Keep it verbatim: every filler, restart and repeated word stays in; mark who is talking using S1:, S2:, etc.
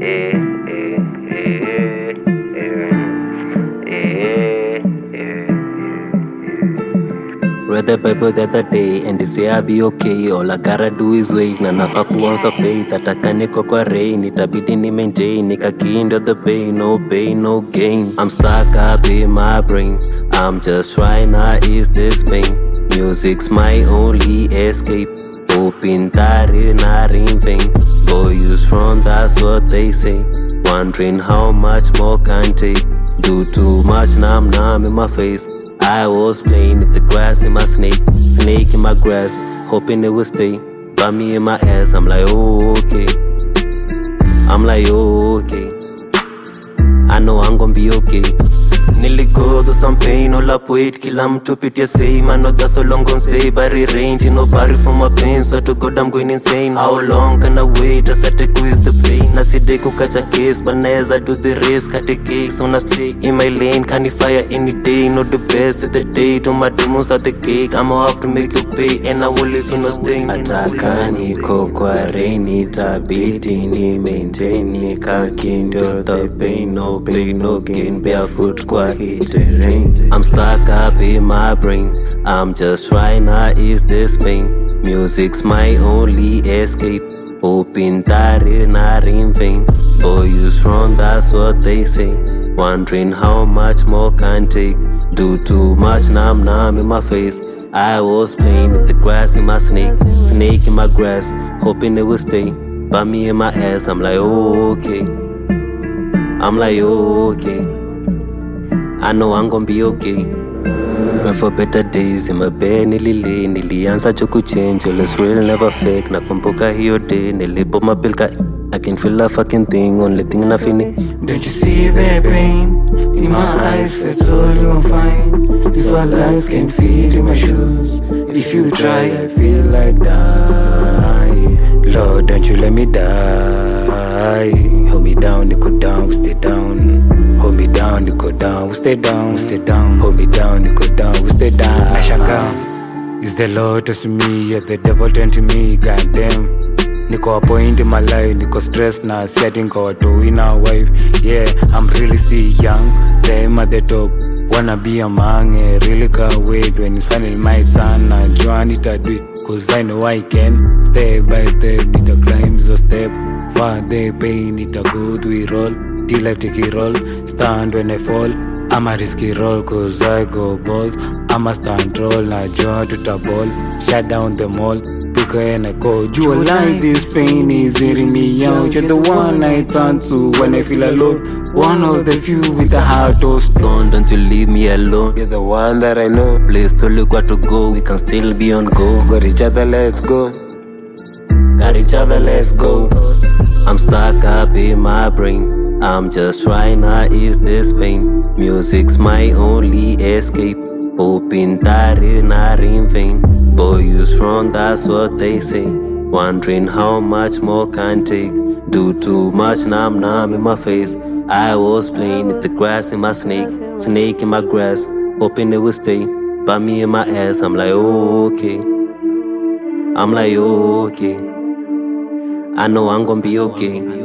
S1: Read the Bible the other day and they say I'll be okay. All I gotta do is wait. Na nafaa kuanza faith. Ataka niko kwa rain. Itabidi ni maintain. Nika key into the pain. No pain, no gain. I'm stuck up in my brain. I'm just trying to ease this pain. Music's my only escape. Hoping that it's not in vain. Boy, you strong, that's what they say. Wondering how much more can take. Do too much, now I'm numb in my face. I was playing with the grass in my snake. Snake in my grass, hoping it would stay. By me in my ass, I'm like, oh, okay. I'm like, oh, okay. I know I'm gonna be okay. Nearly go through some pain, all up wait. Kila mtu pitia same, I know that's so long gon' say. But it range, you know, body from my pain. So to God, I'm going insane. How long can I wait? As I take with the pain. Naside kukacha case, but naeza do the race. Cut a case, wanna stay in my lane. Can you fire any day? Not the best of the day. To my demons at the cake. I'ma have to make you pay, and I will leave you no stain. Ataka niko kwa rain, itabidi ni maintain. Nika kindle the pain, no pain, no gain. Barefoot kwa terrain. I'm stuck up in my brain. I'm just trying to ease this pain. Music's my only escape. Hoping that it's not in vain. Boy, you strong, that's what they say. Wondering how much more can take. Do too much, now I'm numb in my face. I was playing with the grass in my snake. Snake in my grass, hoping it would stay. By me in my ass, I'm like, oh, okay. I'm like, oh, okay. I know I'm gonna be okay. Went for better days in my bed, nilile, nilianza choku change. All is real, never fake. Nakumbuka hiyo day, nilipo mapilka. I can feel a fucking thing, only thing na fini.
S2: Don't you see the pain in my eyes? That's all you won't find. These white lines can fit in my shoes. If you try, I feel like die. Lord, don't you let me die. Hold me down, you go down, we stay down. Hold me down, you go down, we stay down, we stay down. Hold me down, you go down, we stay down. Nashanga, is the Lord to me, yeah, the devil turn to me, goddamn. Niko a point in my life, niko stressed na setting ko watu in a wife. Yeah, I'm really still young, them at the top. Wanna be a man, eh, really can't wait when it's finally my turn. I join it, I do it, cause I know I can. Step by step, need a climb the step. Far the pain, need a go to it roll. Till I take it roll, stand when I fall. I'ma risk it roll cause I go bold. I'ma stand roll, na join to the ball. Shut down the mall, pick her and I call. You like this pain is eating me out. You're the one I turn to when I feel alone. One of the few with a heart of stone.
S1: Don't you leave me alone.
S2: You're the one that I know.
S1: Place to look where to go, we can still be on go.
S2: Got each other, let's go.
S1: Got each other, let's go. I'm stuck up in my brain. I'm just trying to ease this pain. Music's my only escape. Hoping that it's not in vain. Boy, you strong, that's what they say. Wondering how much more can take. Do too much, now I'm numb in my face. I was playing with the grass in my snake. Snake in my grass, hoping it would stay. By me in my ass, I'm like, oh, okay. I'm like, oh, okay. I know I'm gonna be okay.